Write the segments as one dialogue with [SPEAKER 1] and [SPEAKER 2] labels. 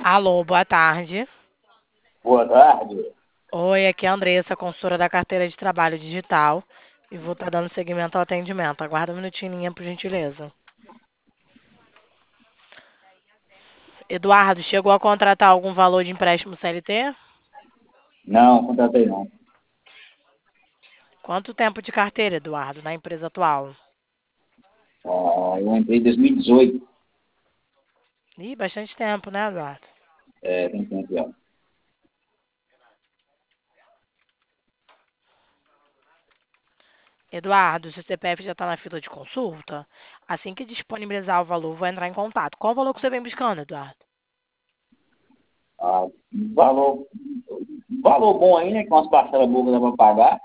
[SPEAKER 1] Alô, boa tarde.
[SPEAKER 2] Boa tarde.
[SPEAKER 1] Oi, aqui é a Andressa, consultora da carteira de trabalho digital. E vou estar dando seguimento ao atendimento. Aguarda um minutinho, linha, por gentileza. Eduardo, chegou a contratar algum valor de empréstimo CLT?
[SPEAKER 2] Não, contratei não.
[SPEAKER 1] Quanto tempo de carteira, Eduardo, na empresa atual?
[SPEAKER 2] Eu entrei em 2018.
[SPEAKER 1] Ih, bastante tempo, né, Eduardo?
[SPEAKER 2] Tem tempo já.
[SPEAKER 1] Eduardo, seu CPF já está na fila de consulta? Assim que disponibilizar o valor, vou entrar em contato. Qual o valor que você vem buscando, Eduardo?
[SPEAKER 2] Ah, valor, valor bom aí, né? Com as parcelas boas que dá para pagar.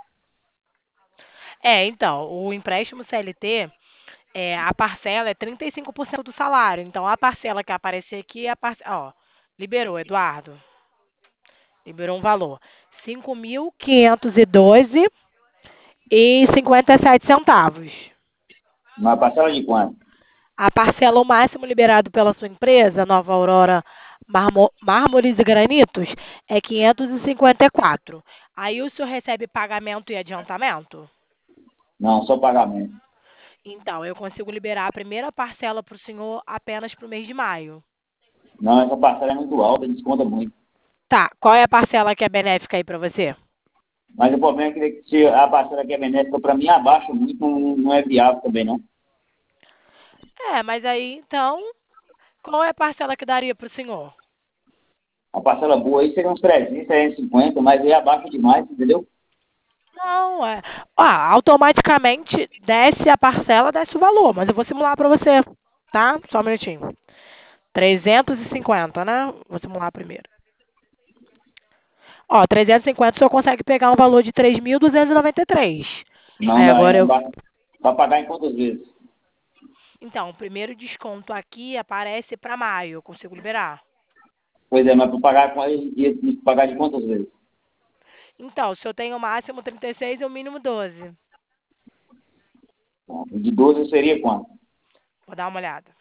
[SPEAKER 1] Então, o empréstimo CLT, a parcela é 35% do salário. Então, a parcela que aparecer aqui é a parcela. Ó, liberou, Eduardo. Liberou um valor. 5.512,57 centavos.
[SPEAKER 2] Uma parcela de quanto?
[SPEAKER 1] A parcela, o máximo liberado pela sua empresa, Nova Aurora Mármores e Granitos, é 554. Aí o senhor recebe pagamento e adiantamento?
[SPEAKER 2] Não, só pagamento.
[SPEAKER 1] Então, eu consigo liberar a primeira parcela para o senhor apenas para o mês de maio.
[SPEAKER 2] Não, essa parcela é muito alta, desconta muito.
[SPEAKER 1] Tá, qual é a parcela que é benéfica aí para você?
[SPEAKER 2] Mas o problema é que se a parcela que é benéfica para mim abaixa muito, não é viável também, não.
[SPEAKER 1] Mas aí, então, qual é a parcela que daria para o senhor?
[SPEAKER 2] A parcela boa aí seria uns 300, 350, mas aí abaixa demais, entendeu?
[SPEAKER 1] Não, é. Automaticamente desce a parcela, desce o valor, mas eu vou simular para você, tá? Só um minutinho. 350, né? Vou simular primeiro. Ó, 350 o senhor consegue pegar um valor de 3.293.
[SPEAKER 2] Não
[SPEAKER 1] Aí
[SPEAKER 2] dá,
[SPEAKER 1] agora
[SPEAKER 2] não
[SPEAKER 1] eu.
[SPEAKER 2] dá. Para pagar em quantas vezes?
[SPEAKER 1] Então, o primeiro desconto aqui aparece para maio, eu consigo liberar.
[SPEAKER 2] Pois é, mas para pagar, pagar de quantas vezes?
[SPEAKER 1] Então, se eu tenho o máximo 36 e o mínimo 12.
[SPEAKER 2] De 12 seria quanto?
[SPEAKER 1] Vou dar uma olhada.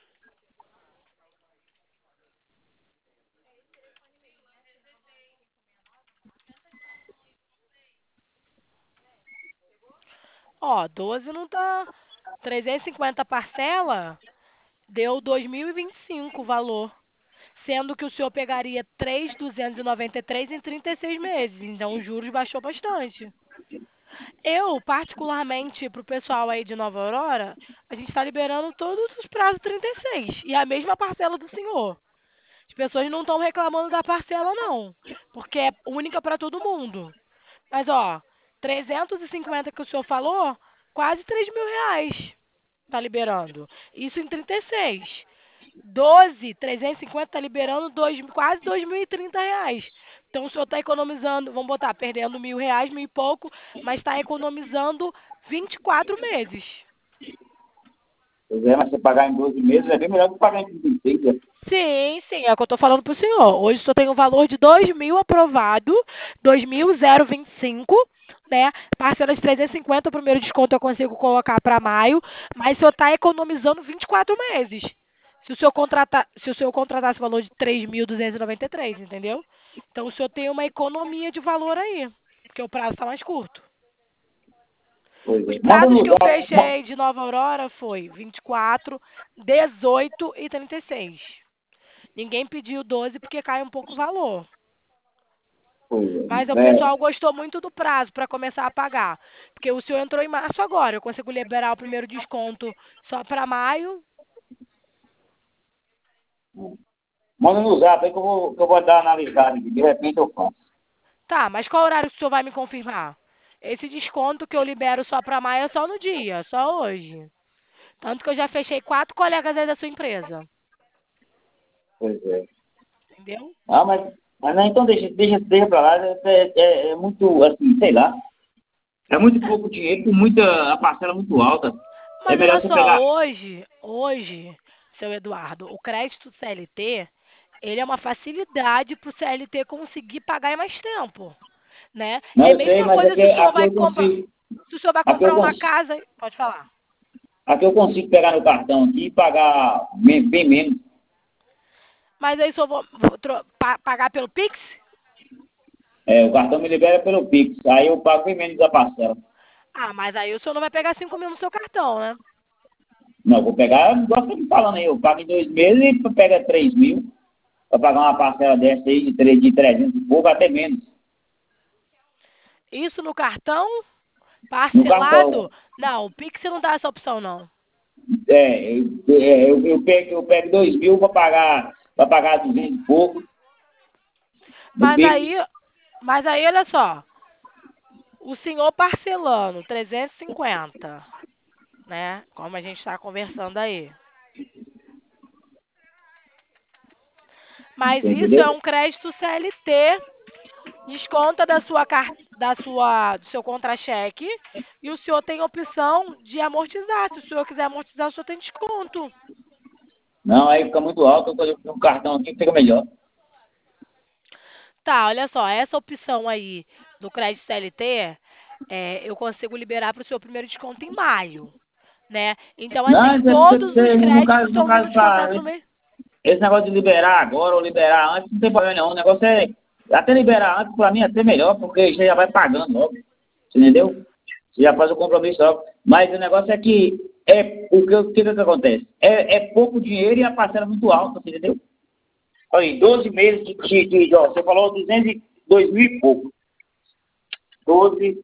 [SPEAKER 1] Ó, 12 não tá. 350 parcela deu 2.025 o valor. Sendo que o senhor pegaria 3.293 em 36 meses. Então, os juros baixou bastante. Eu, particularmente, para o pessoal aí de Nova Aurora, a gente está liberando todos os prazos 36. E a mesma parcela do senhor. As pessoas não estão reclamando da parcela, não. Porque é única para todo mundo. Mas, ó, 350 que o senhor falou, quase 3.000 reais tá liberando. Isso em 36. 12, 350 tá liberando quase 2.030 reais. Então o senhor está economizando, vamos botar, perdendo 1.000 reais, mil e pouco, mas está economizando 24 meses.
[SPEAKER 2] Pois é, mas você pagar em 12 meses é bem melhor do que pagar em 36, né?
[SPEAKER 1] Sim, sim, é o que eu estou falando para o senhor. Hoje o senhor tem um valor de 2.000 aprovado, 2.025, né? Parcela de 350, o primeiro desconto eu consigo colocar para maio, mas o senhor está economizando 24 meses. Se o senhor contratar esse valor de 3.293, entendeu? Então o senhor tem uma economia de valor aí, porque o prazo está mais curto.
[SPEAKER 2] Pois
[SPEAKER 1] Os
[SPEAKER 2] é. Manda
[SPEAKER 1] prazos
[SPEAKER 2] no
[SPEAKER 1] que eu
[SPEAKER 2] zap.
[SPEAKER 1] fechei de Nova Aurora foi 24, 18 e 36. Ninguém pediu 12 porque cai um pouco o valor.
[SPEAKER 2] Pois
[SPEAKER 1] Mas o
[SPEAKER 2] é.
[SPEAKER 1] pessoal gostou muito do prazo para começar a pagar. Porque o senhor entrou em março agora. Eu consigo liberar o primeiro desconto só para maio.
[SPEAKER 2] Manda no zap aí que eu vou dar uma analisada aqui. De repente eu faço.
[SPEAKER 1] Tá, mas qual horário que o senhor vai me confirmar? Esse desconto que eu libero só para maio é só no dia, só hoje. Tanto que eu já fechei 4 colegas aí da sua empresa.
[SPEAKER 2] Pois é.
[SPEAKER 1] Entendeu?
[SPEAKER 2] Mas não, então deixa pra lá. É muito, assim, sei lá. É muito pouco dinheiro por muita, a parcela muito alta. É
[SPEAKER 1] Mas
[SPEAKER 2] melhor
[SPEAKER 1] olha
[SPEAKER 2] você
[SPEAKER 1] só,
[SPEAKER 2] pegar.
[SPEAKER 1] hoje, seu Eduardo, o crédito CLT, ele é uma facilidade para o CLT conseguir pagar em mais tempo, né?
[SPEAKER 2] Não,
[SPEAKER 1] É a
[SPEAKER 2] eu sei,
[SPEAKER 1] mesma
[SPEAKER 2] mas
[SPEAKER 1] coisa se o senhor
[SPEAKER 2] aqui
[SPEAKER 1] vai
[SPEAKER 2] eu
[SPEAKER 1] comprar,
[SPEAKER 2] consigo.
[SPEAKER 1] se o senhor vai
[SPEAKER 2] Aqui eu
[SPEAKER 1] comprar uma
[SPEAKER 2] consigo.
[SPEAKER 1] casa, pode falar.
[SPEAKER 2] Aqui eu consigo pegar no cartão aqui e pagar bem menos.
[SPEAKER 1] Mas aí só vou pagar pelo Pix?
[SPEAKER 2] O cartão me libera pelo Pix. Aí eu pago bem menos da parcela.
[SPEAKER 1] Ah, mas aí o senhor não vai pegar 5.000 no seu cartão, né?
[SPEAKER 2] Não, vou pegar, igual você me falando aí, eu pago em 2 meses e pega 3.000 para pagar uma parcela dessa aí de 300 e pouco, até menos.
[SPEAKER 1] Isso no cartão?
[SPEAKER 2] No cartão.
[SPEAKER 1] Parcelado? Não, o Pix não dá essa opção, não.
[SPEAKER 2] Eu pego 2.000 para pagar 200 e pouco no
[SPEAKER 1] Mas
[SPEAKER 2] Pix.
[SPEAKER 1] aí, mas aí, olha só. O senhor parcelando 350, né? Como a gente está conversando aí. Mas
[SPEAKER 2] Você
[SPEAKER 1] isso é
[SPEAKER 2] entendeu?
[SPEAKER 1] um crédito CLT, desconta do seu contra-cheque e o senhor tem a opção de amortizar. Se o senhor quiser amortizar, o senhor tem desconto.
[SPEAKER 2] Não, aí fica muito alto, quando eu tenho um cartão aqui fica melhor.
[SPEAKER 1] Tá, olha só, essa opção aí do crédito CLT, eu consigo liberar para o seu primeiro desconto em maio, né? Então, assim,
[SPEAKER 2] Não,
[SPEAKER 1] todos os
[SPEAKER 2] no
[SPEAKER 1] créditos
[SPEAKER 2] caso, no
[SPEAKER 1] estão sendo
[SPEAKER 2] caso
[SPEAKER 1] descontados no mês.
[SPEAKER 2] esse negócio de liberar agora ou liberar antes, não tem problema não. O negócio é, até liberar antes, para mim, é até melhor, porque você já vai pagando logo. Você entendeu? Você já faz o compromisso logo. Mas o negócio é que, o que acontece? É pouco dinheiro e a parcela é muito alta, você entendeu? Olha aí, 12 meses ó, você falou 202 mil e pouco. 12,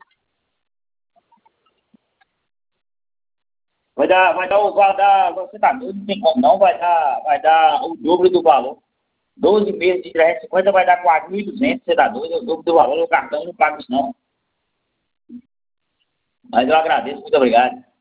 [SPEAKER 2] você tá doido, não tem como não, vai dar o dobro do valor. 12 meses de 350 vai dar 4.200, você tá doido, é o dobro do valor, o cartão não paga isso não. Mas eu agradeço, muito obrigado.